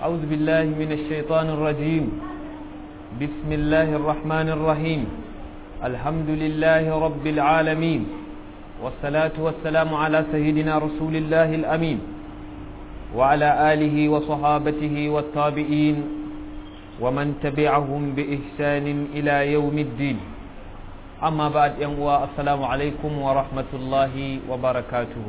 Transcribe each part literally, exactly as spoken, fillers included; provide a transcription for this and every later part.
أعوذ بالله من الشيطان الرجيم. بسم الله الرحمن الرحيم. الحمد لله رب العالمين، والصلاة والسلام على سيدنا رسول الله الأمين وعلى آله وصحابته والتابعين ومن تبعهم بإحسان إلى يوم الدين. أما بعد، ينوى السلام عليكم ورحمة الله وبركاته.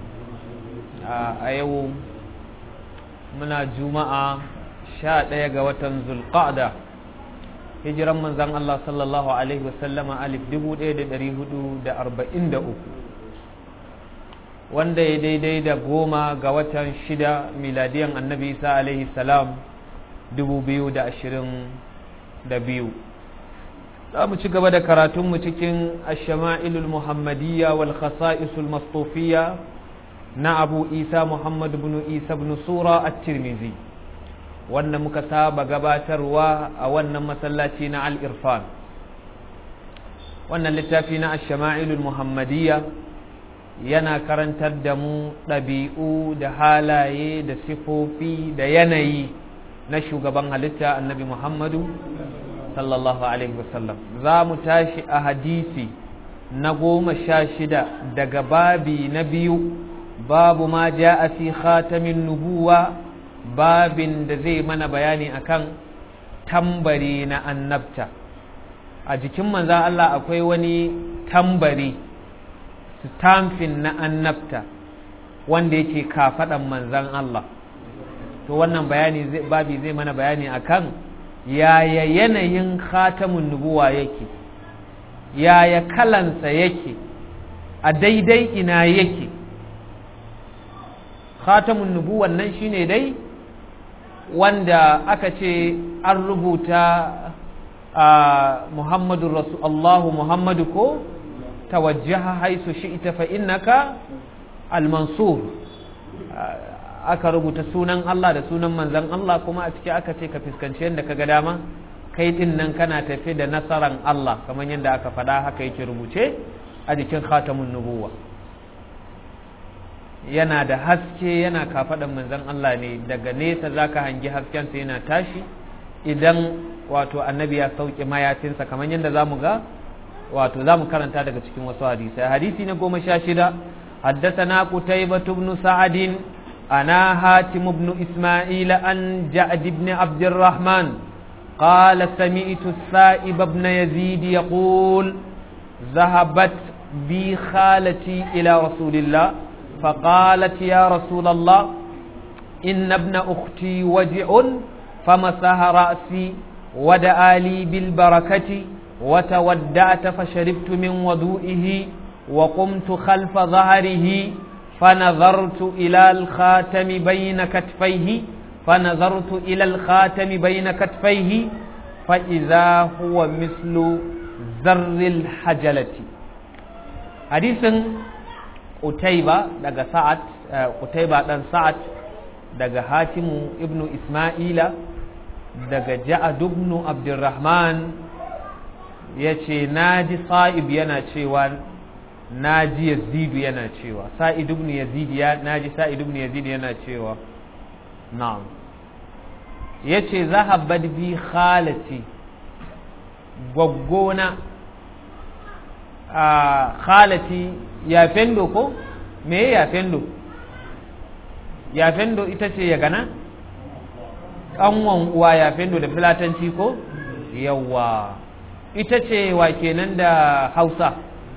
أيوم من الجمعة شاء يقوة ذو القعدة hijiran manzan Allah sallallahu Alaihi wasallama alif dubu ɗaya da ɗari hudu da arba'in da uku, wanda ya daidai da goma ga watan shida miladiyan annabi Isa alaihi salam dubu biyu da ashirin da biyu. Za mu ci gaba da karatunmu cikin ashama'ilul muhammadiyya wal khasa'isul mastofiyya na abu isa muhammad bin isa bin sura at-tirmidhi, wanda muka saba gabatarwa a wannan masallaci na al-irfan. Wannan littafi na ash-shama'ilul muhammadiyya yana karantar da mu ɗabi'u da halaye da sifofi da yanayi na shugaban halitta annabi muhammadu sallallahu alaihi wasallam. za mu tashi a hadisi na goma sha shida daga babi na biyu, babu ma ja'a fi khatamin nubuwa, babin da zai mana bayani akan tambari na annabta. A jikin manzan Allah akwai wani tambari, stamfin na annabta, wanda yake kafaɗan manzan Allah. To wannan bayani babi zai mana bayani akan yaya yanayin khatamun nubuwa yake, yaya kalansa yake, a daidai ina yake. khatamun nubuwan nan shine dai wanda aka ce an rubuta a Muhammadu Rasul Allahu Muhammadu ko tawajjaha haisu shi'ta fa innaka al-mansur, aka rubuta sunan Allah da sunan manzon Allah, kuma a ciki aka ce ka fuskanci yadda ka ga dama, kai din nan kana tafi da nasaran Allah, kamar yadda aka faɗa haka yake rubuce a jikin khatamun nubuwa. Yana da haske, yana kafaɗan manzon Allah ne, daga nesa zaka hangi haskensa yana tashi idan wato annabi ya sauke mayafinsa, kamar yadda zamu ga wato zamu karanta daga cikin wasu hadisi. Hadisi na goma sha shida, haddathana Qutaybah ibn Sa'd ana Hatim ibn Isma'il an Ja'd ibn Abd الرحمن قال سمعت السائب بن يزيد يقول ذهبت بي خالتي إلى رسول الله فقالت يا رسول الله إن ابن أختي وجع، فمسح رأسي ودعا لي بالبركة وتودعت فشربت من وضوئه وقمت خلف ظهره فنظرت إلى الخاتم بين كتفيه فنظرت إلى الخاتم بين كتفيه فإذا هو مثل زر الحجلة. حديث Qutayba daga Sa'ad, Qutayba dan Sa'ad daga Hatimu ibnu Isma'ila daga Ja'ad ibn Abdurrahman yace naji Sa'ib yana cewa naji Yazid yana cewa Sa'id ibn Yazid ya naji Sa'id ibn Yazid yana cewa na'am, yace zahabat bi khalati, gwaggona a khalati ya fendo ko me ya fendo ya fendo ita ce ya gana kanwan uwa ya fendo da filatanci ko yawa ita ce wa kenan da Hausa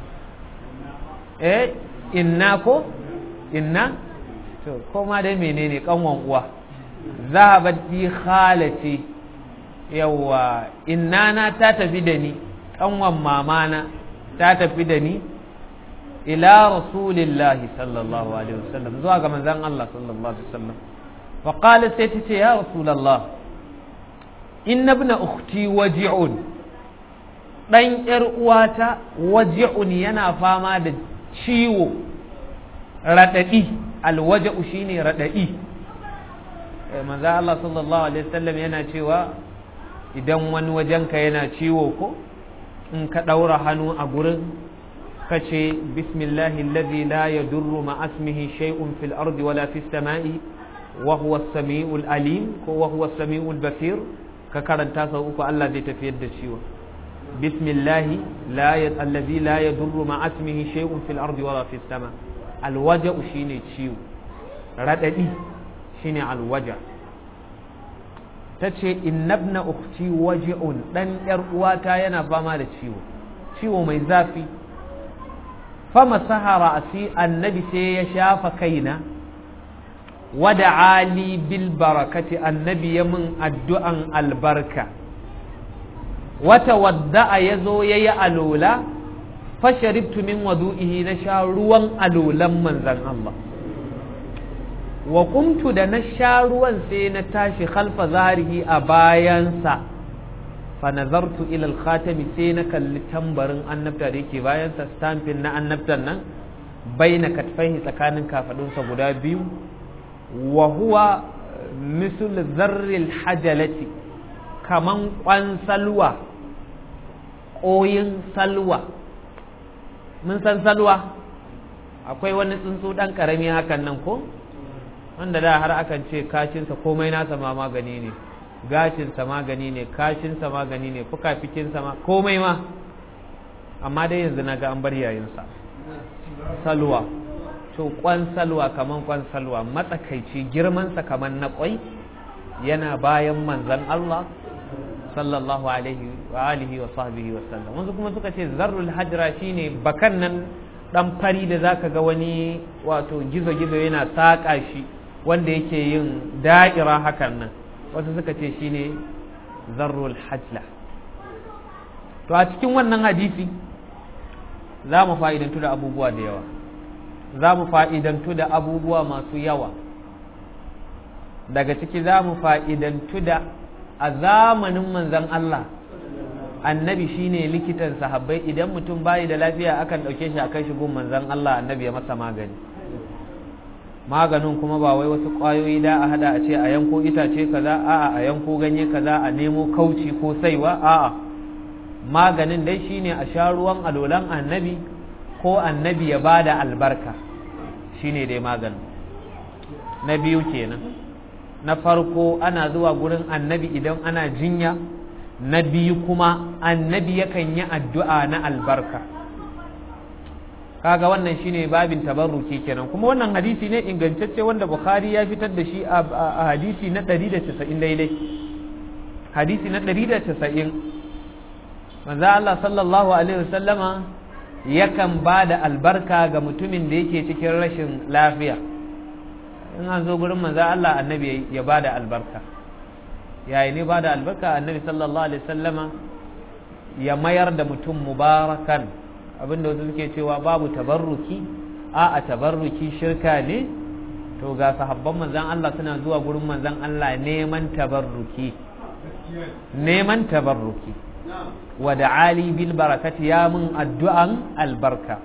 eh inna ko inna to koma dai menene kanwan uwa. zahabat bi khalati, yawa inna na ta tafi da ni, kanwan mama na ta tafi da ni ila rasulillahi sallallahu alaihi wasallam, zuwa ga manzon Allah sallallahu alaihi wasallam. fa qala sai ta ce ya rasulullah inna ibn ukhti waji'un, dan yar uwata waji'un yana fama da ciwo, radadi. alwaja'u shine radadi. manzon Allah sallallahu alaihi wasallam yana cewa idan wani wajenka yana ciwo ko in ka daura hannu a gurin kace bismillahi alladhi la yadurru ma asmihi shay'un fil ardi wala fis sama'i wa huwa as-sami'ul alim ko wa huwa as-sami'ul basir ka karanta sau uku Allah zai tafiyar da ciwo bismillah la ya allazi la yadurru ma'a ismihi shay'un fil ardi wala fis sama alwaja'u shine ciwo radadi shine alwaja tace innabna ukhti waji'un dan yar uwata yana fama da ciwo ciwo mai zafi fama sahara asi annabi sai ya shafa kaina wada ali bil barakati annabi ya mun addu'an albarka wata wadda'a ya zo ya yi alola fasharibtu min wadu'ihi na sha ruwan alolan manzan Allah wa kumtu da na sha ruwan sai na tashi khalfa zarihi a bayansa fa nazartu ila al-khatami sai na kalli tambarin annabta da yake bayansa stampin na annabtan nan baina katfaihi tsakanin kafadunsa guda biyu wa huwa misal zarril hajalati kaman kwan salwa koyin salwa mun san salwa akwai wani tsuntsu dan karami hakan nan ko wanda da har akan ce kashinsa komai nasa ma magani ne gashinsa magani ne kashinsa magani ne fukafikinsa ma komai ma amma dai yanzu na ga an bar yayinsa salwa to kwan salwa kaman kwan salwa matsakaici girmansa kaman na kwai yana bayan manzon Allah sallallahu alaihi wa alihi wa sahbihi wa sallam wasu kuma suka ce zarrul hajra shine bakan nan dan fari da zaka ga wani wato gizo gizo yana saka shi wanda yake yin da'ira hakan nan wasu suka ce shine zarrul hajla to a cikin wannan hadisi za mu fa'idantu da abubuwa da yawa za mu fa'idantu da abubuwa masu yawa daga ciki za mu fa'idantu da a zamanin manzan Allah annabi shine likitan sahabbai idan mutum bayi da lafiya akan ɗauke shi a kai shi gun manzan Allah annabi ya masa magani maganin kuma ba wai wasu ƙwayoyi da a hada a ce a yanko itace kaza a'a a yanko ganye kaza a nemo kauci ko saiwa a'a maganin dai shine a sha ruwan alolan annabi ko annabi ya bada albarka shine dai maganin na biyu kenan na farko ana zuwa gurin annabi idan ana jinya na biyu kuma annabi yakan yi addu'a na albarka kaga wannan shine babin tabarruki kenan kuma wannan hadisi ne ingantacce wanda Bukhari ya fitar da shi a hadisi na ɗari da casa'in daidai hadisi na ɗari da casa'in manzo Allah sallallahu alaihi wasallama yakan ba da albarka ga mutumin da yake cikin rashin lafiya in an zo gurin manzo Allah annabi ya ba da albarka yayi ne ba da albarka annabi sallallahu alaihi wasallama ya mayar da mutum mubarakan abinda wasu suke cewa babu tabarruki a a tabarruki shirka ne to ga sahabban manzon Allah suna zuwa gurin manzon Allah neman tabarruki neman tabarruki wa da'ali bil barakati ya mun addu'an albarka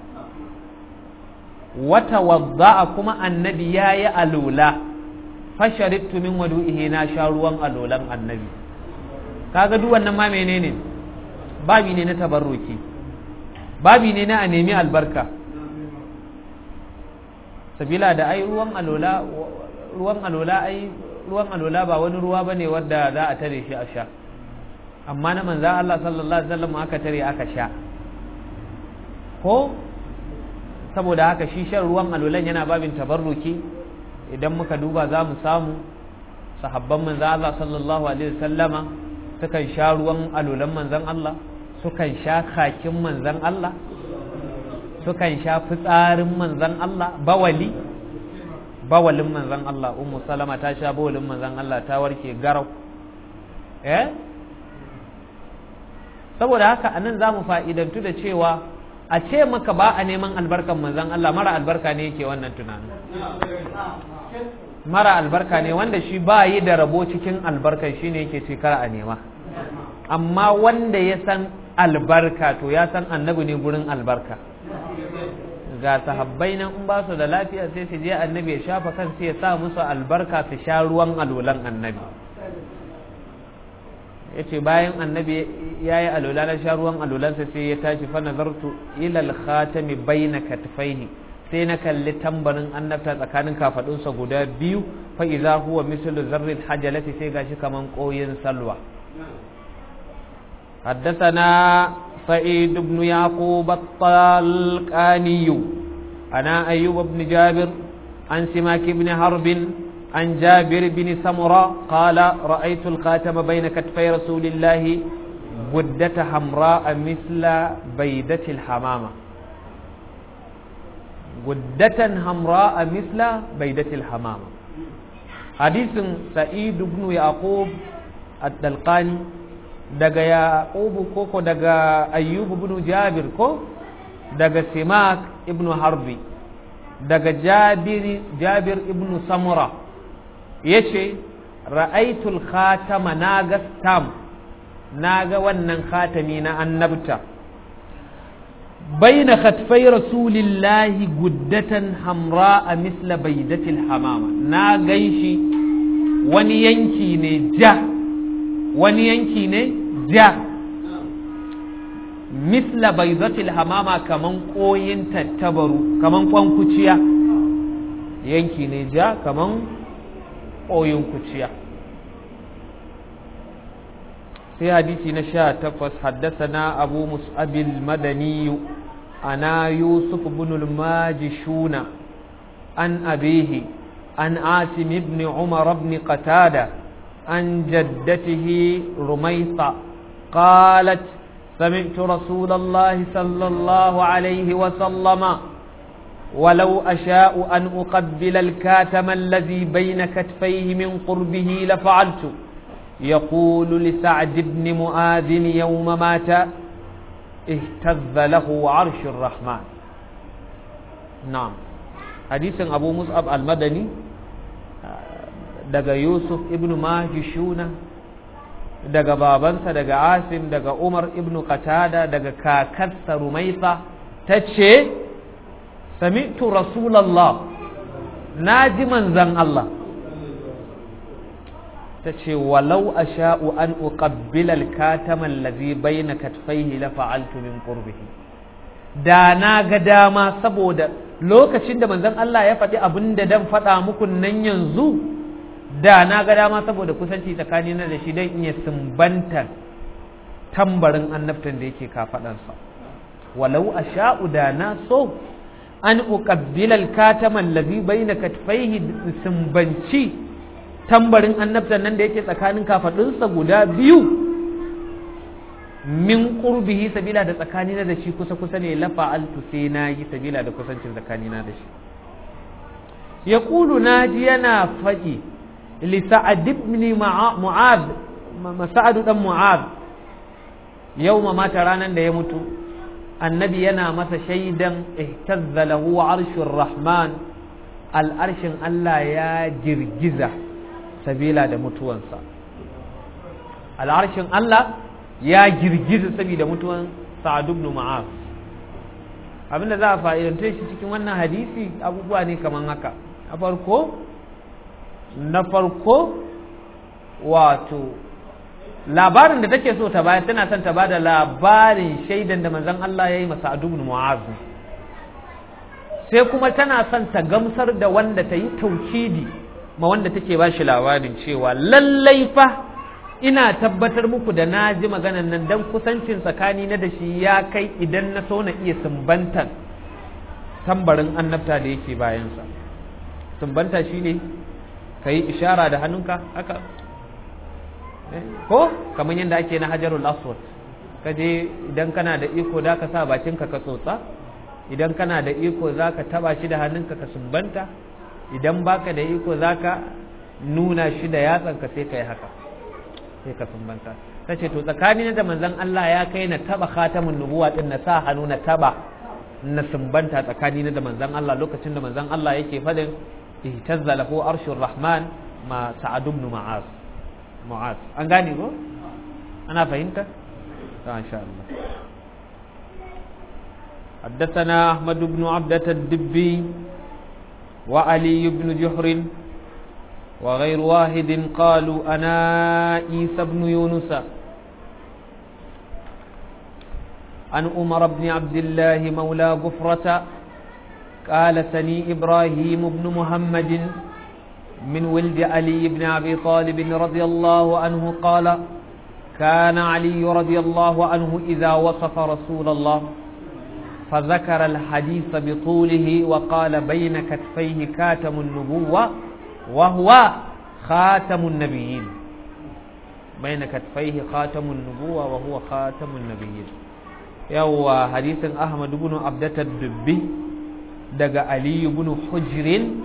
wa tawadda'a kuma annabi yayi alula fasharibtu min wadu'ihi na sha ruwan alulan annabi kaga duk wannan ma menene babi ne na tabarruki babi ne na a nemi albarka sabila da ai ruwan alola ruwan alola ai ruwan alola ba wani ruwa bane wanda za a tare shi a sha amma na manzo Allah sallallahu alaihi wasallam aka tare aka sha ko saboda haka shi shan ruwan alolan yana babin tabarruki idan muka duba za mu samu sahabban manzo Allah sallallahu alaihi wasallama sukan sha ruwan alolan manzon Allah sukan sha kakin manzan Allah sukan sha fitsarin manzan Allah bawali bawalin manzan Allah ummu salama ta sha bawalin manzan Allah ta warke garau eh saboda haka anan zamu fa'idantu da cewa a ce maka ba a neman albarkan manzan Allah mara albarka ne yake wannan tunanin mara albarka ne wanda shi ba yi da rabo cikin albarkan shine yake ce kar a nema amma wanda ya san albarka to ya san annabi ne gurin albarka ga sahabbai nan in ba su da lafiya sai su je annabi ya shafa kan sai ya sa musu albarka su sha ruwan alolan annabi yace bayan annabi yayi alola na sha ruwan alolansa sai ya tashi fa nazartu ila al-khatami baina katfaihi sai na kalli tambarin annabta tsakanin kafadunsa guda biyu fa idza huwa mislu zarril hajalati sai gashi kaman koyin salwa. حدثنا سعيد بن يعقوب الطلقاني أنا أيوب بن جابر عن سماك بن حرب عن جابر بن سمرة قال رأيت الخاتم بين كتفي رسول الله غدة حمراء مثل بيدة الحمامة غدة حمراء مثل بيدة الحمامة. حديث سعيد بن يعقوب الطلقاني daga Yaqubu ko ko daga Ayyub ibn Jabir ko daga Simak ibn Harbi daga Jabir Jabir ibn Samura yace ra'aytul khatama naga stam naga wannan khatami na annabta baina khatfai rasulillahi guddatan hamra misla baydatil hamama na ganshi wani yanki ne ja wani yanki ne ja misla baydatil hamama kaman koyin tattabaru kaman kwankuciya yanki ne ja kaman koyin kuciya. sai hadisi na sha takwas haddasana abu mus'abil madani ana yusuf ibn al-majishuna an abihi an asim ibn umar ibn qatada عن جدته رميصة قالت سمعت رسول الله صلى الله عليه وسلم ولو أشاء أن أقبل الكاتم الذي بين كتفيه من قربه لفعلت يقول لسعد بن معاذ يوم مات اهتز له عرش الرحمن. نعم حديث أبو مصعب المدني daga Yusuf ibn Majishuna daga babansa daga Asim daga Umar ibn Qatada daga kakarsa Rumaisa tace sami'tu Rasulullah naji manzan Allah tace walau asha'u an uqabbila al-katama allazi bayna katfayhi la fa'altu min qurbihi da na ga dama saboda lokacin da manzan Allah ya faɗi abinda dan faɗa muku nan yanzu da na ga dama saboda kusanci tsakanina da shi don iya sumbantar tambarin annabtan da yake kafaɗansa walau a sha'u da na so an uqabbila al-katama allazi bayna katfayhi sumbanci tambarin annabtan nan da yake tsakanin kafaɗunsa guda biyu min qurbihi sabila da tsakanina da shi kusa kusa ne la fa'altu sai na yi sabila da kusancin tsakanina da shi. yaqulu naji yana faɗi لسعد بن معاذ سعد بن معاذ يوم ما ترانا da ya mutu annabi yana masa shaidan ihtazza lahu arshur rahman al'arshin Allah ya girgiza sabila da mutuwansa al'arshin Allah ya girgiza sabila mutuwan Sa'ad ibn Mu'adh. abinda za a fa'idance shi cikin wannan hadisi abubuwa ne kaman haka. a farko na farko wato labarin da take so ta bayar tana son ta bada labarin shaidan da manzon Allah ya yi masa Sa'ad ibn Mu'adh sai kuma tana son ta gamsar da wanda ta yi taukidi ma wanda take ba shi labarin cewa lallai fa ina tabbatar muku da na ji maganan nan dan kusancin tsakani na da shi ya kai idan na so na iya sumbantar tambarin annabta da yake bayansa. Sumbanta shine ka yi ishara da hannunka haka ko kamar yadda ake na hajarul aswad ka je idan kana da iko da ka sa bakinka ka tsotsa idan kana da iko za ka taba shi da hannunka ka sumbanta idan baka da iko za ka nuna shi da yatsanka sai ka yi haka sai ka sumbanta. ta ce to tsakanin da manzon Allah ya kai na taba khatamun nubuwa din na sa hannu na taba na sumbanta tsakanin da manzon Allah lokacin da manzon Allah yake fadin ihtazza lahu arshur rahman ma Sa'ad ibn Mu'adh Mu'adh an gane ko ana fahimta to insha Allah. حدثنا أحمد بن عبدة الدبي وعلي بن جحر وغير واحد قالوا أنا عيسى بن يونس عن عمر بن عبد الله مولى غفرة قال ثني إبراهيم بن محمد من ولد علي بن أبي طالب رضي الله عنه قال كان علي رضي الله عنه إذا وصف رسول الله فذكر الحديث بطوله وقال بين كتفيه خاتم النبوة وهو خاتم النبيين بين كتفيه خاتم النبوة وهو خاتم النبيين يو حديث أحمد بن عبدة الدبي دقى علي بن حجر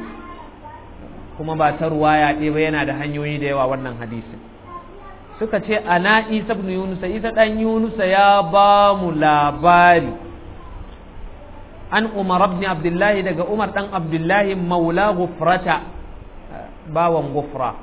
kuma ba ta ruwaya ɗaya ba yana da hanyoyi da yawa wannan hadisin suka ce ana isa ibn yunus isa dan yunus ya ba mu labari an umar ibn abdullahi daga umar dan abdullahi maula gufrata bawan gufra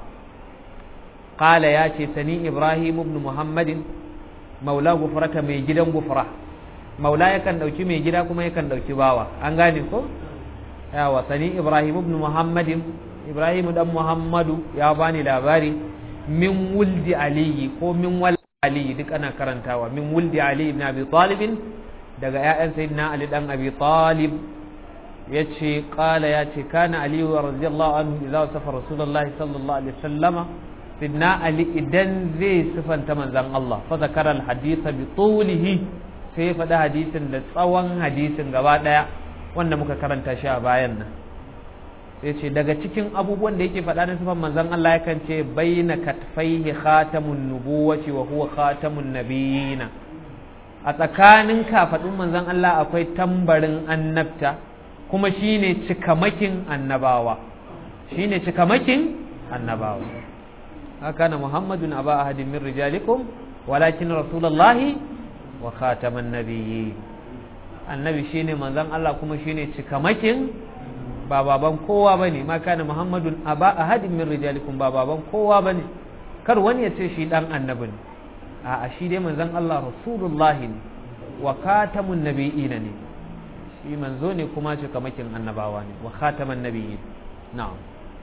qala ya ce sani ibrahim ibn muhammadin maula gufrata mai gidan gufra maula yakan dauki mai gida kuma yakan dauki bawa an gane ko yawa sani ibrahim ibn muhammadin ibrahim dan muhammadu ya bani labari min wuldi aliyi ko min wal aliyi duk ana karantawa min wuldi ali ibn abi talib daga ƴaƴan sayyidina ali dan abi talib yace qala yace kana ali radiyallahu anhu idza safa rasulullah sallallahu alaihi wasallama sayyidina ali idan zai sifanta manzon Allah fa zakara al hadith bi tulihi sai faɗa hadisin da tsawon hadisin gaba daya wanda muka karanta shi a bayan nan sai ce daga cikin abubuwan da yake faɗa na sifan manzon Allah yakan ce baina katfaihi khatamun nubuwati wa huwa khatamun nabiyina a tsakanin kafadun manzon Allah akwai tambarin annabta kuma shine cikamakin annabawa shine cikamakin annabawa haka na muhammadun aba ahadin min rijalikum walakin rasulullahi wa khataman nabiyyin annabi shine manzon Allah kuma shine cikamakin ba baban kowa bane ma kana muhammadun aba ahadin min rijalikum ba baban kowa bane kar wani ya ce shi dan annabi ne a a shi dai manzon Allah rasulullahi ne wa khatamun nabiyina ne shi manzo ne kuma cikamakin annabawa ne wa khataman nabiyyin na'am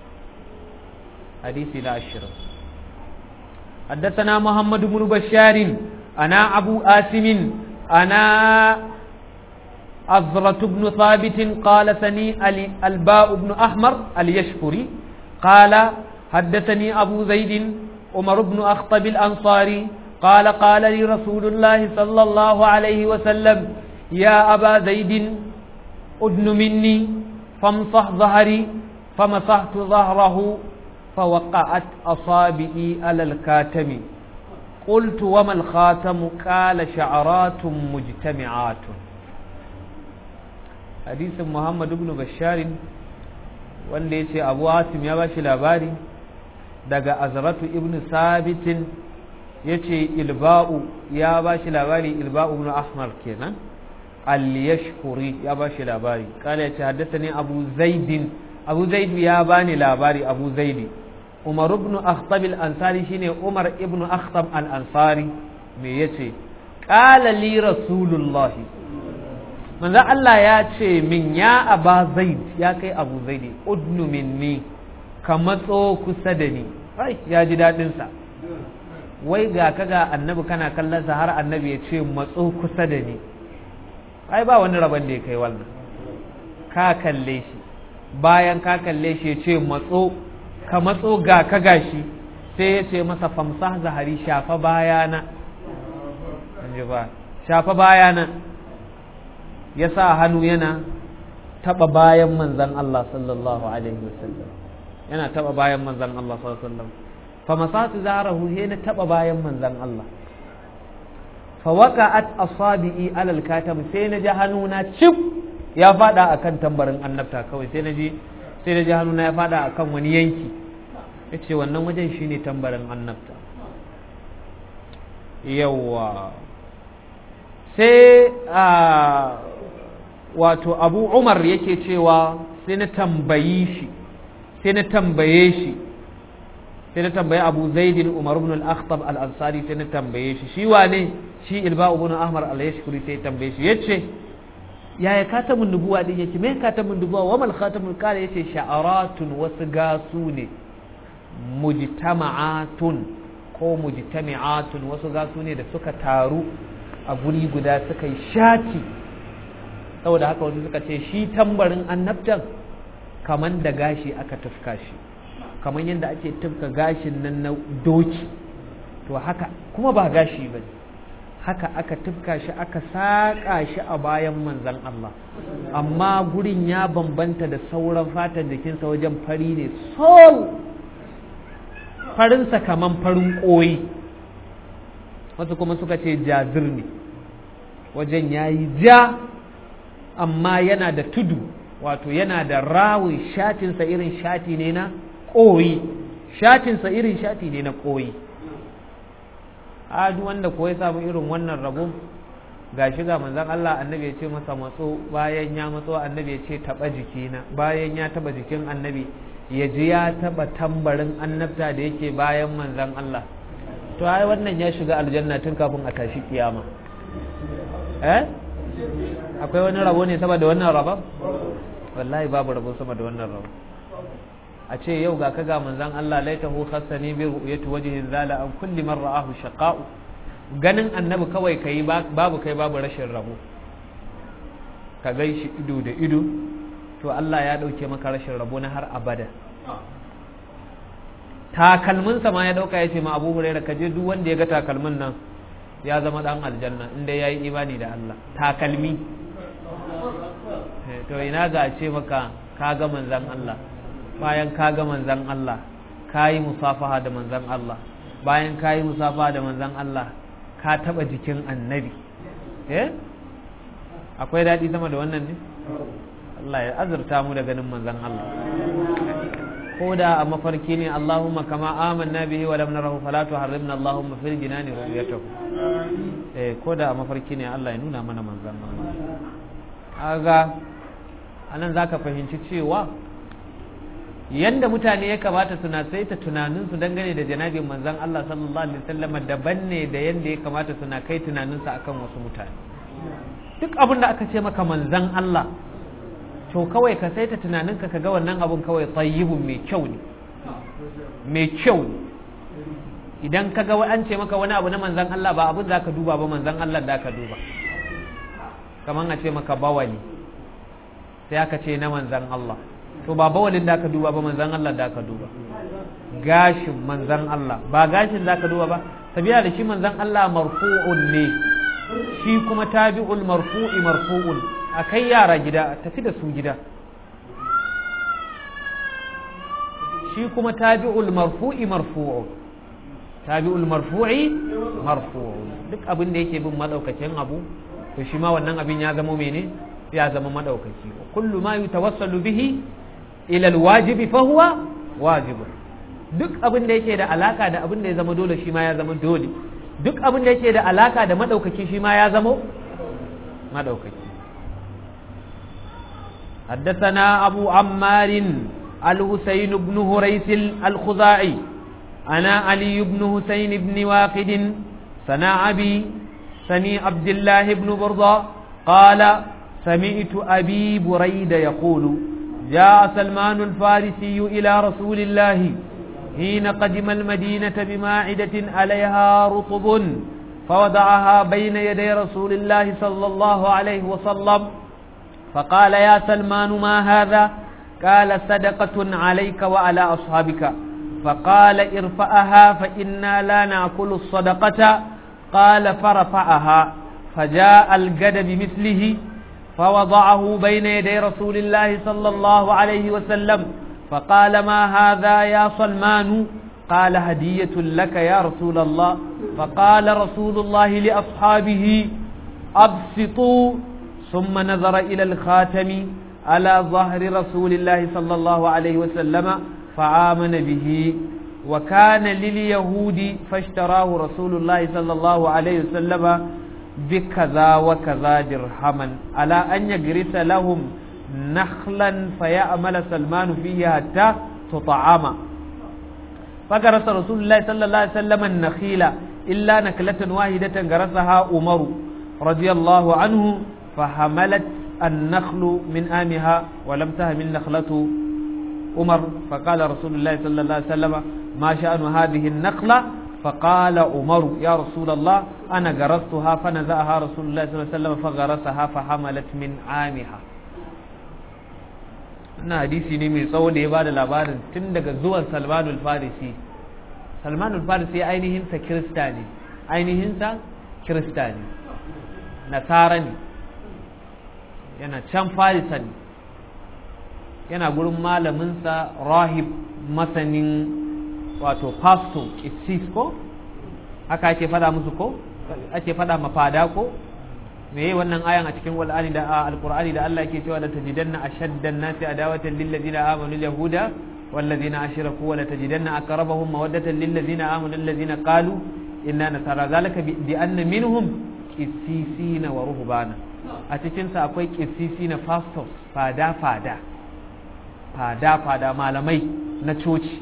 hadisi da ashirin حدثنا محمد بن بشار أنا أبو آسم أنا أزرة بن ثابت قال ثني الباء بن أحمر اليشكري قال حدثني أبو زيد عمر بن أخطب الأنصاري قال قال لي رسول الله صلى الله عليه وسلم يا أبا زيد أدن مني فامصح ظهري فمسحت ظهره فوقعت أصابعي على الكاتم قلت وما الخاتم قال شعرات مجتمعات hadisin Muhammad ibn Bashar wanda yace Abu Hatim ya bashi labari daga Azratu ibn Sabit yace Ilba'u ya bashi labari Ilba'u ibn Ahmar kenan al-Yashkuri ya bashi labari kala yace haddathani Abu Zaid Abu Zaid ya bani labari Abu Zaid Umar ibn Akhtab al-Ansari shine Umar ibn Akhtab al-Ansari me yace qala li Rasulullahi manzo Allah ya ce min ya aba zaid ya kai abu zaidi udnu minni ka matso kusa da ni ai ya ji dadin sa wai ga kaga annabi kana kallon sa har annabi ya ce matso kusa da ni ai ba wani rabon da ya kai wannan ka kalle shi bayan ka kalle shi ya ce matso ka matso ga ka gashi sai ya ce masa famsah zahari shafa bayana anje ba shafa bayana ya sa hannu yana taba bayan manzan Allah sallallahu alaihi wasallam yana taba bayan manzan Allah sallallahu alaihi wasallam fa masatu zarahu he na taba bayan manzan Allah fa waqa'at asabi'i alal katam sai na ji hannuna cif ya fada akan tambarin annabta kawai sai na ji sai na ji hannuna ya fada akan wani yanki yace wannan wajen shine tambarin annabta yawa sai a wato abu umar yake cewa sai na tambayi shi sai na tambaye shi sai na tambaye abu zaidin umar ibn al-akhtab al-ansari sai na tambaye shi shi wane shi ilba ibn ahmar al-yashkuri sai tambaye shi yace yaya katamun nubuwa din yake me katamun nubuwa wa mal khatamul qala yace sha'aratun wasu gasu ne mujtama'atun ko mujtami'atun wasu gasu ne da suka taru a guri guda suka yi shati saboda haka wasu suka ce shi tambarin annabtan kaman da gashi aka tufka shi, kaman yadda ake tufka gashin nan na doki, to haka kuma ba gashi ba, haka aka tufka shi aka saƙa shi a bayan manzan Allah, amma gurin ya bambanta da sauran fatan jikinsa wajen fari ne sol, farinsa kaman farin ƙoyi. Wasu kuma suka ce jazir ne, wajen ya yi ja amma yana da tudu, wato yana da rawi, shatinsa irin shati ne na ƙoyi, shatinsa irin shati ne na ƙoyi. Adu wanda ko ya samu irin wannan rabo ga shi ga manzon Allah, annabi ya ce masa matso, bayan ya matso annabi ya ce taba jikina, bayan ya taba jikin annabi ya ji ya taba tambarin annabta da yake bayan manzon Allah. To ai wannan ya shiga aljanna tun kafin a tashi kiyama. Eh akwai wani rabo ne sama da wannan rabon? Wallahi babu rabo sama da wannan rabo. A ce yau ga kaga manzon Allah laitahu khassani bi ru'yati wajhin zala an kulli man ra'ahu shaqa'u, ganin annabi kawai kai babu kai babu rashin rabo, ka gaishi ido da ido, to Allah ya dauke maka rashin rabo na har abada. Takalminsa ma ya dauka ya ce ma Abu Hurairah, ka je duk wanda ya ga takalmin nan ya zama dan aljanna inda yayi imani da Allah. Takalmi to ina ga ce maka ka ga manzon Allah, bayan ka ga manzan Allah ka yi musafaha da manzan Allah, bayan ka yi musafaha da manzan Allah ka taba jikin annabi. eh akwai daɗi sama da wannan ne? Allah ya azurta mu da ganin manzan Allah, ko da a mafarki ne. Allahumma kama amanna bihi wa lam narahu fala tuharrimna Allahumma fil jinani ru'yatahu. eh ko da a mafarki ne Allah ya nuna mana manzan Allah. Kaga anan zaka fahimci cewa yanda mutane ya kamata suna saita tunaninsu dangane da janabin manzan Allah sallallahu alaihi wasallam daban ne da yanda ya kamata suna kai tunaninsu akan wasu mutane. Duk abin da aka ce maka manzan Allah, to kawai ka saita tunaninka ka ga wannan abun kawai tayyibun mai kyau ne, mai kyau ne. Idan ka ga an ce maka wani abu na manzan Allah, ba abin za ka duba ba, manzan Allah da ka duba. Kaman a ce maka bawali, sai aka ce na manzan Allah, to ba bawalin da ka duba ba, manzan Allah da ka duba. Gashin manzan Allah ba gashin da ka duba ba, sabiya da shi manzan Allah marfu'un ne, shi kuma tabi'ul marfu'i marfu'un. Akai yara gida, tafi da su gida. Shi kuma tabi'ul marfu'i marfu'un, tabi'ul marfu'i marfu'un. Duk abin da yake bin madaukakin abu, to shi ma wannan abin ya zama mene? Ya zama madaukaki. Kullu ma yutawassalu bihi ila alwajibi fa huwa wajib. Duk abin da yake da alaka da abin da ya zama dole, shi ma ya zama dole. Duk abin da yake da alaka da madaukaki, shi ma ya zama madaukaki. حدثنا أبو عمار الحسين بن هريث الخزاعي أنا علي بن حسين بن واقد سنا أبي سني عبد الله بن برضة قال سمعت أبي بريدة يقول جاء سلمان الفارسي إلى رسول الله حين قدم المدينة بماعدة عليها رطب فوضعها بين يدي رسول الله صلى الله عليه وسلم فقال يا سلمان ما هذا؟ قال صدقة عليك وعلى أصحابك. فقال ارفعها فإنا لا نأكل الصدقة. قال فرفعها فجاء الجد بمثله فوضعه بين يدي رسول الله صلى الله عليه وسلم فقال ما هذا يا سلمان؟ قال هدية لك يا رسول الله. فقال رسول الله لأصحابه أبسطوا ثم نظر إلى الخاتم على ظهر رسول الله صلى الله عليه وسلم فآمن به وكان لليهود فاشتراه رسول الله صلى الله عليه وسلم بكذا وكذا درهما على أن يجرس لهم نخلا فيأمل سلمان فيه حتى تطعم فجرس رسول الله صلى الله عليه وسلم النخيل إلا نكلة واحدة جرسها عمر رضي الله عنه فحملت النخل من آمها ولم تهمل نخلة عمر فقال رسول الله صلى الله عليه وسلم ما شأن هذه النخلة؟ فقال عمر يا رسول الله أنا غرستها فنزعها رسول الله صلى الله عليه وسلم فغرسها فحملت من عامها. ina hadisi ne mai tsawo da ya bada labarin tun daga zuwan Salmanul Farisi. Salmanul Farisi ainihin sa Kirista ne, ainihin sa Kirista ne, Nasara ne, yana can Farisa ne, yana gurin malaminsa rahib masanin wato pastor kisis ko haka ake fada musu ko ake fada mafada ko me wannan ayan a cikin Qur'ani da alqur'ani da Allah yake cewa la tajidanna ashaddan nasi adawatan lil ladina amanu yahuda wal ladina ashraku wa la tajidanna aqrabahum mawaddatan lil ladina amanu alladhina qalu inna nasara zalika bi anna minhum qissisina wa ruhbana. A cikin sa akwai qissisina pastors fada fada fada fada malamai na coci.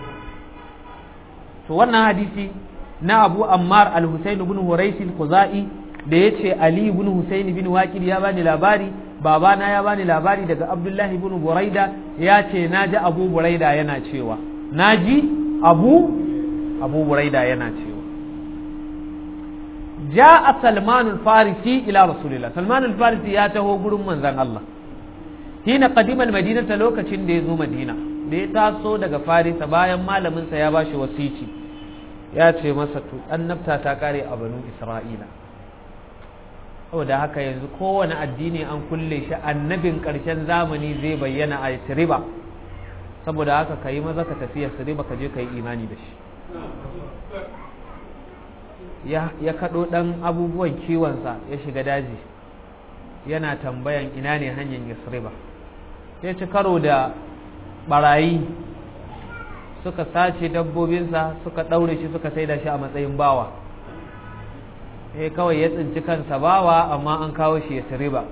to wannan hadisi na Abu Ammar al-Husayn ibn Hurais al-Khuzai da yace Ali ibn Husayn ibn Waqid ya bani labari, babana ya bani labari daga Abdullah ibn Buraida ya ce naji Abu Buraida yana cewa naji Abu Abu Buraida yana cewa ja'a Salman al-Farisi ila Rasulillah. Salman al-Farisi ya taho gurin manzon Allah hina qadima al-Madina ta lokacin da ya zo Madina, da ya taso daga Farisa bayan malaminsa ya bashi wasici ya ce masa to annabta ta kare a banu Isra'ila, saboda haka yanzu kowane addini an kulle shi, annabin ƙarshen zamani zai bayyana a Yasriba, saboda haka ka yi maza ka tafi Yasriba ka je ka yi imani da shi. ya kaɗo ɗan abubuwan kiwonsa ya shiga daji yana tambayan ina ne hanyar Yasriba, ya ci karo da barayi suka sace dabbobinsa suka ɗaure shi suka saida shi a matsayin bawa. eh kawai ya tsinci kansa bawa amma an kawo shi ya Yasriba.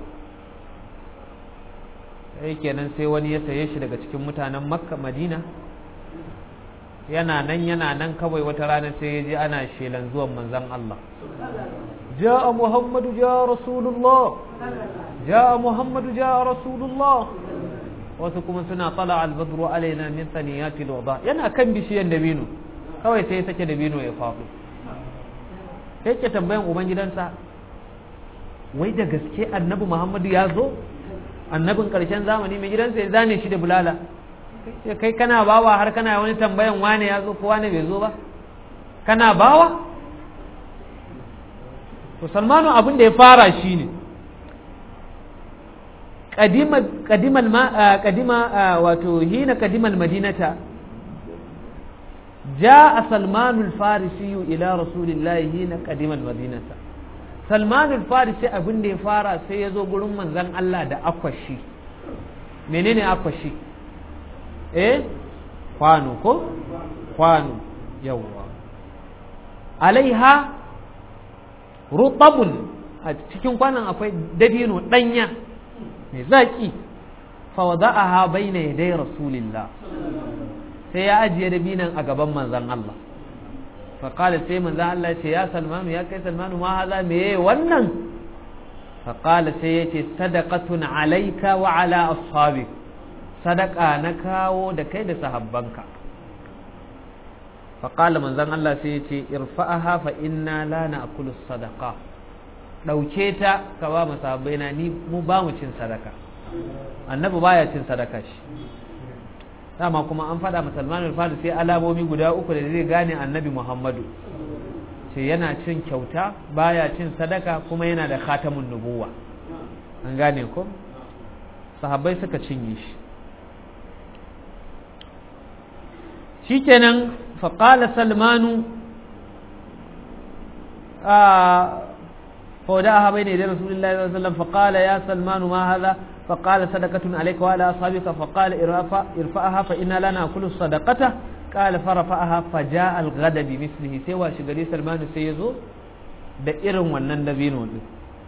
eh kenan sai wani ya saye shi daga cikin mutanen Makka Madina, yana nan yana nan kawai wata rana sai ya ji ana shelan zuwan manzon Allah, ja'a Muhammadu ja'a Rasulullah, ja'a Muhammadu ja'a Rasulullah. wasu kuma suna tsala albadru alaina min saniyati alwada, yana kan bishiyan dabino kawai sai ya sake dabino ya faɗo. sai ke tambayan ubangidansa, wai da gaske annabi Muhammadu ya zo, annabin ƙarshen zamani? mai gidansa ya zane shi da bulala, sai kai kana bawa har kana wani tambayan wane ya zo ko wane bai zo ba, kana bawa? to Salmanu abin da ya fara shine قديم قديم الماء قديم وتوهين قديم المدينة جاء سلمان الفارسي إلى رسول الله حين قديم المدينة. سلمان الفارسي abin da ya fara sai ya zo gurin manzon Allah da akwashi. menene akwashi? eh kwano ko kwano yawa alaiha rutabun, a cikin kwanon akwai dabino danya mai zaki, fa wada'aha bayna yaday rasulillah, sai ya ajiye dabinan a gaban manzon Allah. fa qala sai manzon Allah ce ya Salmanu, ya kai Salmanu, ma haza meye wannan? fa qala sai yace sadaqatun alayka wa ala ashabik, sadaqa na kawo da kai da sahabbanka. fa qala manzon Allah sai yace irfa'aha fa inna la na'kulu sadaqa, ɗauke ta ka ba mu sahabbai na, ni mu ba mu cin sadaka, annabi baya cin sadaka shi. dama kuma an faɗa ma Salman al-Farisi sai alamomi guda uku da zai gane annabi Muhammadu, ce yana cin kyauta, baya cin sadaka, kuma yana da khatamun nubuwa. an gane ko? sahabbai suka cinye shi. shikenan fa qala Salmanu a فودعها بين يدي رسول الله صلى الله عليه وسلم فقال يا سلمان ما هذا؟ فقال صدقة عليك وعلى أصحابك. فقال ارفع ارفعها فإنا لا نأكل الصدقة. قال فرفعها فجاء الغد بمثله. سوى شغري سلمان سيزو da irin wannan dabino din.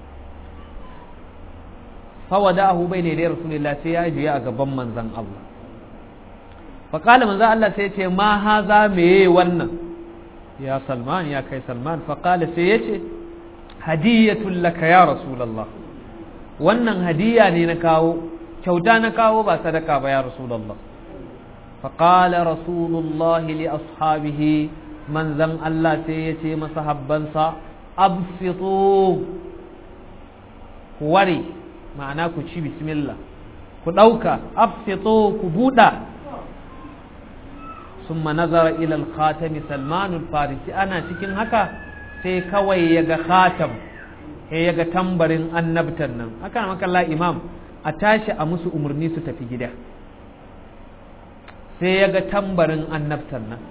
fawada'ahu bayna yaday rasulillah, sai ya je a gaban manzon Allah. fa qala manzon Allah sai ya ce ma haza meye wannan ya Salman, ya kai Salman? fa qala sai ya ce hadiyatul laka ya rasulullah, wannan hadiya ne na kawo, kyauta na kawo ba sadaka ba ya rasulullah. fa qala rasulullah li ashabihi manzan Allah sai ya ce masa habbansa absitu ku ware ma'ana ku ci bismillah ku ɗauka absitu ku buɗa summa nazara ila al-khatami Salman al-Farisi ana cikin haka sai kawai ya ga khatam sai ya ga tambarin annabtan nan haka makalla imam a tashi a musu umarni su tafi gida sai ya ga tambarin annabtan nan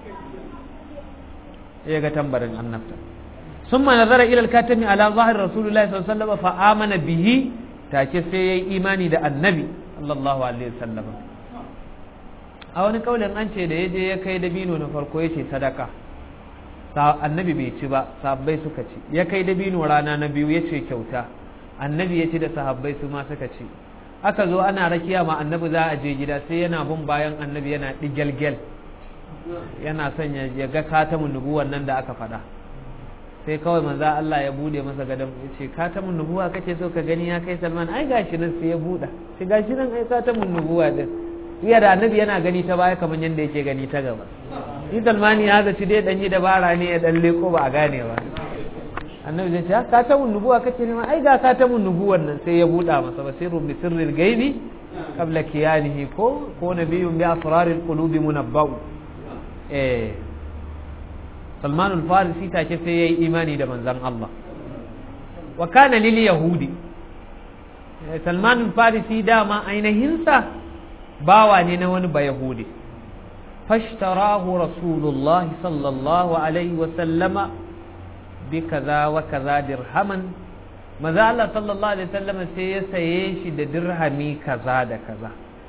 ya ga tambarin annabtan summa nazara ila al-katami ala zahir rasulullahi sallallahu alaihi wasallam fa amana bihi take sai yayi imani da annabi sallallahu alaihi wasallam a wani kaulin an ce da yaje ya kai dabino na farko yace sadaka annabi bai ci ba sahabbai suka ci ya kai dabino rana na biyu yace kyauta annabi ya ci da sahabbai su ma suka ci aka zo ana rakiya ma annabi za a je gida sai yana bin bayan annabi yana digelgel yana son ya ga katamun nubuwan nan da aka faɗa sai kawai manzo Allah ya bude masa gadon ya ce katamun nubuwa kake so ka gani ya kai Salman ai gashi nan sai ya buɗa sai gashi nan ai katamun nubuwa din iya da annabi yana gani ta baya kamar yadda yake gani ta gaba shi Salman ya zaci dai dan yi dabara ne ya dan leko ba a gane ba annabi zai ce katamun nubuwa kake ne ai ga katamun nubuwan nan sai ya buɗa masa basirun bi sirril ghaibi qabla kiyanihi ko ko nabiyyun bi asraril qulubi munabbau eh Salman al-Farisi take sai yayi imani da manzon Allah wa kana lil yahudi Salman al-Farisi dama ainihinsa bawa ne na wani bayahudi fashtarahu rasulullah sallallahu alaihi wa sallama bi kaza wa kaza dirhaman maza Allah sallallahu alaihi wa sallama sai ya saye shi da dirhami kaza da kaza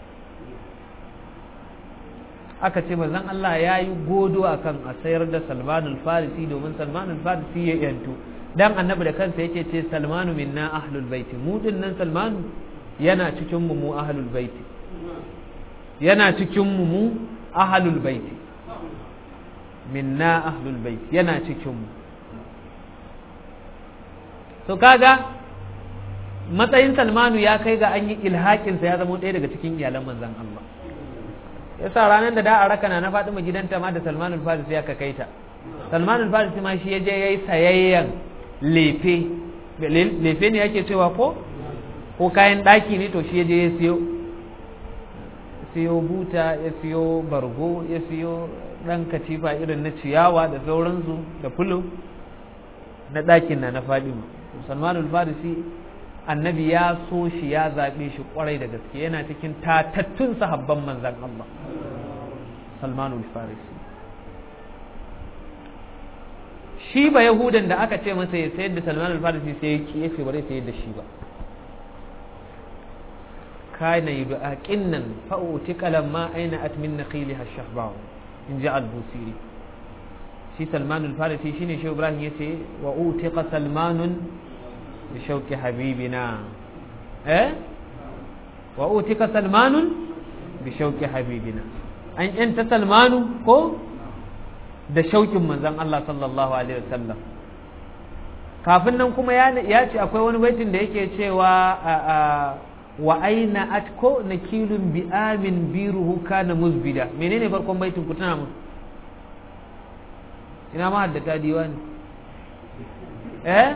aka ce manzon Allah ya yi godo akan a sayar da Salman al-Farisi domin Salman al-Farisi ya yantu dan annabi da kansa yake ce Salmanu minna ahlul baiti mu din nan Salmanu yana cikin mu mu ahlul baiti yana cikin mu mu ahlul baiti minna ahlul baiti yana cikin mu to kaga matsayin Salmanu ya kai ga an yi ilhakin sa ya zama ɗaya daga cikin iyalan manzon Allah yasa ranar da da a raka na Fatima gidanta ma da Salman al-Farisi ya kai ta Salman al-Farisi ma shi yaje yayi sayayyan lefe lefe ne yake cewa ko ko kayan daki ne to shi yaje ya siyo siyo buta ya siyo bargo ya siyo dan katifa irin na ciyawa da sauransu da fulo na dakin na na Fatima Salman al-Farisi annabi ya so shi ya zaɓe shi ƙwarai da gaske yana cikin tatattun sahabban manzan Allah Salmanul Farisi shi ba yahudan da aka ce masa ya sayar da Salmanul Farisi sai ya ki yace ba zai sayar da shi ba kana yud'a qinnan fa utika lamma aina at min naqiliha ash-shahba in ja al-busiri shi Salmanul Farisi shine shi Ibrahim yace wa utika Salmanun بشوك حبيبنا eh wa utika salmanun bi shauki habibina an yanta salmanu ko da shaukin manzon Allah sallallahu alaihi wasallam kafin nan kuma ya ce akwai wani baitin da yake cewa wa aina atko nakilun bi amin biruhu kana muzbida menene farkon baitin ku tana mu ina ma haddata diwani eh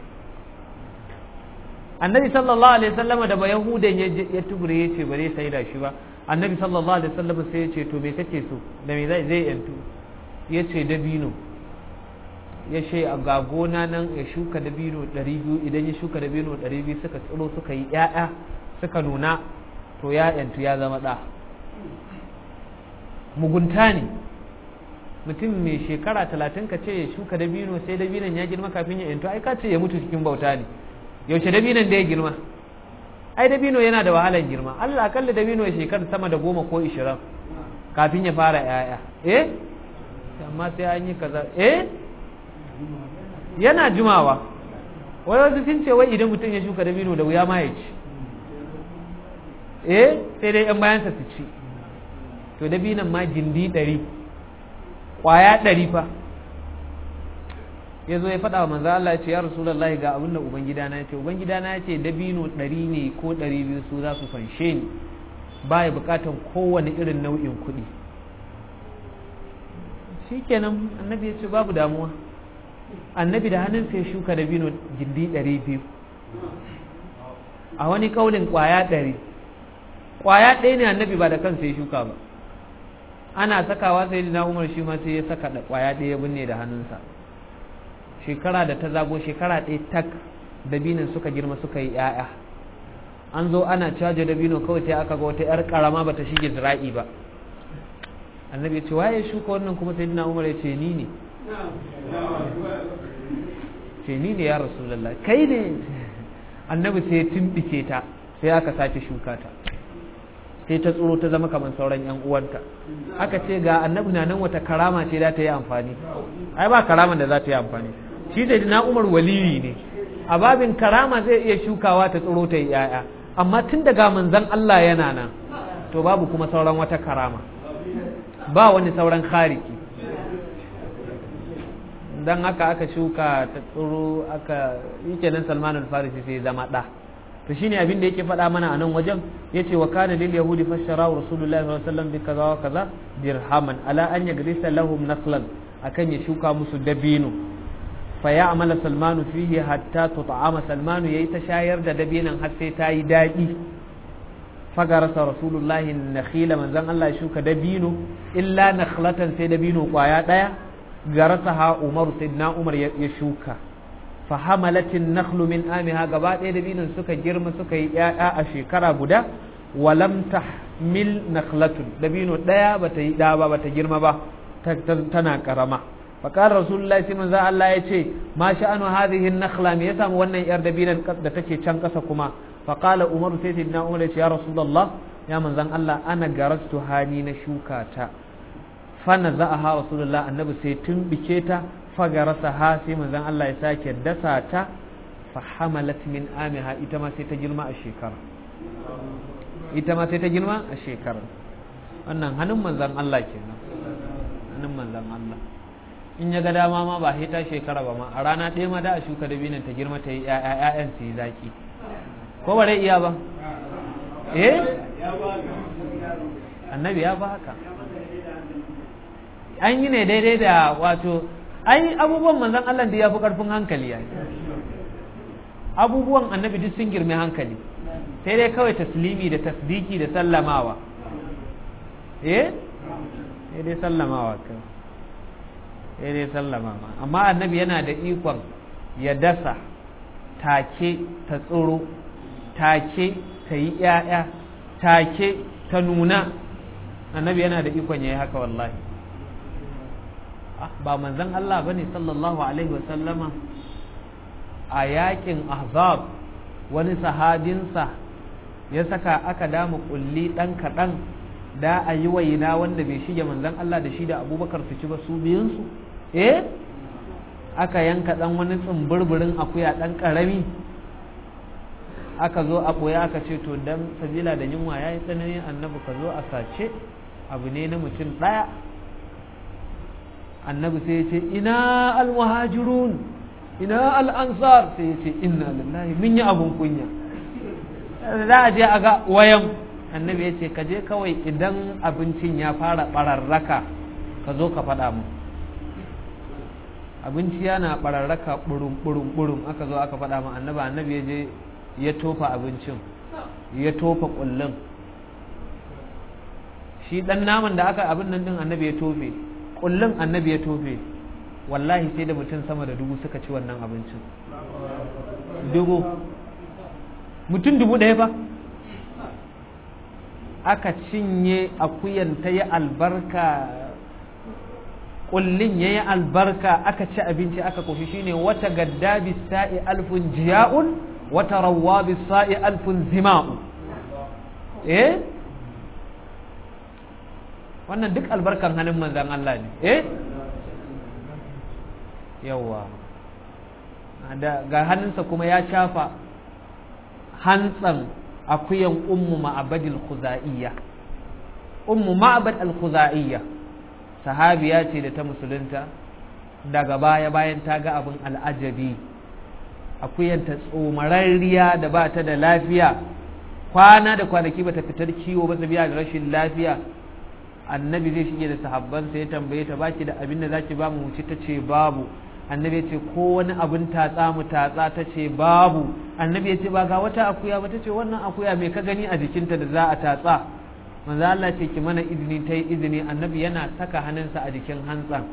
annabi sallallahu alaihi wasallam da ba yahudan ya tubure yace bare sai da shi ba annabi sallallahu alaihi wasallam sai ya ce to me kake so da me zai zai yantu yace dabino ya ce a ga gona nan ya shuka dabino ɗari biyu idan ya shuka dabino ɗari biyu suka tsiro suka yi ƴaƴa suka nuna to ya yantu ya zama ɗa mugunta ne mutum mai shekara talatin ka ce ya shuka dabino sai dabinon ya girma kafin ya yantu ai ka ce ya mutu cikin bauta ne yaushe dabinon da ya girma ai dabino yana da wahalar girma Allah akalla dabino ya shekara sama da goma ko ishirin kafin ya fara ƴaƴa eh amma sai an yi kaza eh yana jimawa wai wasu sun ce wai idan mutum ya shuka dabino da wuya ma ya ci eh sai dai yan bayansa su ci to dabinon ma gindi ɗari ƙwaya ɗari fa ya zo ya faɗa wa manzo Allah ya ce ya Rasulullahi ga abin da ubangidana ya ce ubangidana ya ce dabino ɗari ne ko ɗari biyu su za su fanshe ni ba ya buƙatan kowane irin nau'in kuɗi shikenan annabi ya ce babu damuwa. Annabi da hannunsa ya shuka dabino gindi ɗari biyu, a wani kaulin ƙwaya ɗari. Ƙwaya ɗaya ne annabi ba da kansa ya shuka ba, ana sakawa sai na Umar shi ma sai ya saka da ƙwaya ɗaya ya binne da hannunsa. Shekara da ta zago, shekara ɗaya tak, dabinin suka girma suka yi ‘ya'ya. An zo ana caje dabino kawai sai aka ga wata ‘yar ƙarama ba ta shige zira'i ba. Annabi ya ce waye shuka wannan, kuma sai na Umar ya ce ni ne. ce ni ne ya Rasulullah, kai ne. Annabi sai ya tumbike ta, sai aka sake shuka ta, sai ta tsoro ta zama kamar sauran yan uwanta. Aka ce ga annabi na nan wata karama ce za ta yi amfani, ai ba karaman da za ta yi amfani. Shi da na Umar waliyi ne, a babin karama zai iya shukawa ta tsoro ta yi yaya, amma tun daga manzon Allah yana nan to babu kuma sauran wata karama, ba wani sauran khariki. Dan haka aka shuka ta tsoro, aka yake nan Salman al-Farisi sai zama da. To shine abin da yake faɗa mana a nan wajen, yace wa kana lil yahudi fashara rasulullahi sallallahu alaihi wasallam bi kaza wa kaza dirhaman ala an yagrisa lahum nakhlan, akan ya shuka musu dabino. Fa ya'mala Salmanu fihi hatta tut'ama, Salmanu yayi ta shayar da dabinan har sai ta yi daɗi. Fagarasa rasulullahi nakhila, manzon Allah ya shuka dabino, illa nakhlatan, sai dabino kwaya ɗaya. Garasaha Umar, sayyidina Umar ya shuka. Fa hamalatin nakhlu min amiha, gaba ɗaya dabinon suka girma suka yi ƴaƴa a shekara guda. Walam tahmil nakhlatun, dabino ɗaya bata yi ɗa ba, bata girma ba, tana karama. Fa qala rasulullahi sai manzo Allah ya ce ma sha'anu hadhihi an-nakhla, me yasa wannan yar dabinon da take can ƙasa kuma. Fa qala Umar, sai sayyidina Umar ya ce ya Rasulullah, ya manzon Allah, ana garastu hani na shuka ta. Fana za'aha rasulullah, annabi sai tumbike ta. Fagarasa ha, sai manzon Allah ya sake dasa ta. Fa hamalat min amiha, ita ma sai ta girma a shekara, ita ma sai ta girma a shekara. Wannan hannun manzon Allah kenan, hannun manzon Allah. In ya ga dama ma ba sai ta shekara ba ma, a rana ɗaya ma da a shuka dabinan ta girma ta yi ƴaƴan su yi zaki, ko ba dai iya ba? Eh, annabi ya ba haka. An yi ne daidai da wato, ai abubuwan manzon Allah da ya fi karfin hankali ya, abubuwan annabi duk sun girme hankali, sai dai kawai taslimi da tasdiki da sallamawa. Eh, sai dai sallamawa kai, sai dai sallamawa. Amma annabi yana da ikon ya dasa take ta tsoro, take ta yi ƴaƴa, take ta nuna. Annabi yana da ikon ya yi haka wallahi. Ba manzon Allah bane sallallahu alaihi wasallama a yakin Ahzab, wani sahabinsa ya saka aka dama kulli dan kadan da a yi waina wanda bai shige manzon Allah da shi da Abubakar su ci ba su biyun su. Eh, aka yanka dan wani tsumburburin akuya dan karami, aka zo a boye aka ce to dan sabila da yunwa yayi tsanani, annabi ka zo a sace, abu ne na mutum daya. Annabi sai ya ce ina almuhajirun, ina al'ansar, sai ya ce inna lillahi, mun yi abun kunya, za a je a ga wayan. Annabi ya ce ka je kawai idan abincin ya fara bararraka ka zo ka faɗa mu. Abinci yana bararraka burum burum burum, aka zo aka faɗa mu annabi. Annabi ya je ya tofa abincin, ya tofa kullun, shi dan naman da aka abin nan din annabi ya tofe, kullum annabi ya tofe. Wallahi sai da mutum sama da dubu suka ci wannan abincin, dubu, mutum dubu ɗaya ba. Aka cinye akuyan ta yi albarka, kullin ya yi albarka, aka ci abinci aka koshi. Shine wata gadda bisa'i alfun jiya'un, wata rawwa bisa'i alfun zima'u. Eh, wannan duk albarkan hannun manzan Allah ne. Eh, yawa ga hannunsa kuma ya shafa hantsan akuyan ummu ma'abad al-khuza'iyya. Ummu ma'abad al-khuza'iyya sahabiya ce da ta musulunta, daga baya bayan ta ga abin al'ajabi, akuyanta tsomararriya da ba ta da lafiya, kwana da kwanaki ba ta fitar kiwo ba sabiya da rashin lafiya. annabi zai shige da sahabbansa ya tambaye ta baki da abin da zaki ba mu wuce ta ce babu annabi ya ce ko wani abin tatsa mu tatsa ta ce babu annabi ya ce ba ga wata akuya ba ta ce wannan akuya mai ka gani a jikinta da za a tatsa manzo Allah ce ki mana izini ta yi izini annabi yana saka hannunsa a jikin hantsan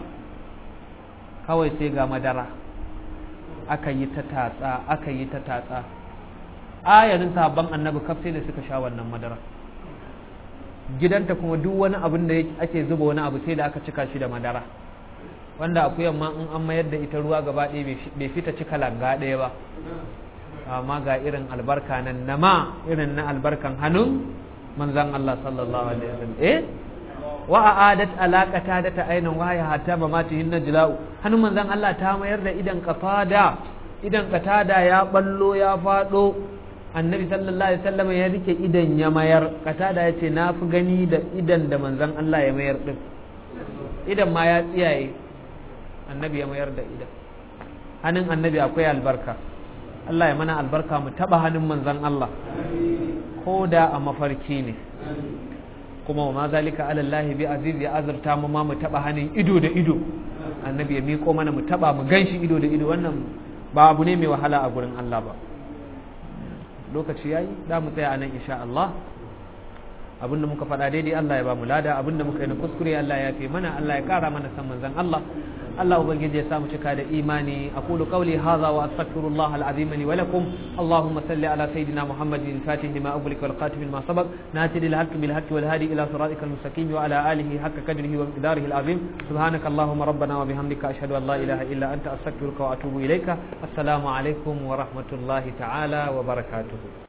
kawai sai ga madara aka yi ta tatsa aka yi ta tatsa ayarin sahabban annabi kaf sai da suka sha wannan madara gidanta kuma duk wani abin da ake zuba wani abu sai da aka cika shi da madara wanda akuyan ma in an mayar da ita ruwa gaba ɗaya bai fita cika langa ɗaya ba amma ga irin albarka nan nama irin na albarkan hannun manzan Allah sallallahu alaihi wasallam eh wa a'adat alaqata da ta ainin waya hatta mamatihin najla'u hannun manzan Allah ta mayar da idan qatada idan qatada ya ballo ya fado annabi sallallahu alaihi wasallam ya rike idan ya mayar qatada yace na fi gani da idan da manzan Allah ya mayar din idan ma ya tsiyaye annabi ya mayar da idan hannun annabi akwai albarka Allah ya mana albarka mu taba hannun manzan Allah ko da a mafarki ne kuma wa ma zalika ala Allah bi aziz ya azurta mu ma mu taba hannun ido da ido annabi ya miko mana mu taba mu ganshi ido da ido wannan ba abu ne mai wahala a gurin Allah ba lokaci yayi da mu tsaya anan insha Allah abinda muka faɗa daidai Allah ya ba mu lada abinda muka yi na kuskure Allah ya fi mana Allah ya ƙara mana san manzon Allah Allah ubangiji ya samu cika da imani aqulu qawli hadha wa astaghfirullah alazim li wa lakum allahumma salli ala sayidina muhammadin fatih lima ughliqa wal khatim lima sabaq natir al haqq bil haqq wal hadi ila siratikal mustaqim wa ala alihi haqqa qadrihi wa miqdarihi al azim subhanaka allahumma rabbana wa bihamdika ashhadu an la ilaha illa anta astaghfiruka wa atubu ilayka assalamu alaikum wa rahmatullahi ta'ala wa barakatuh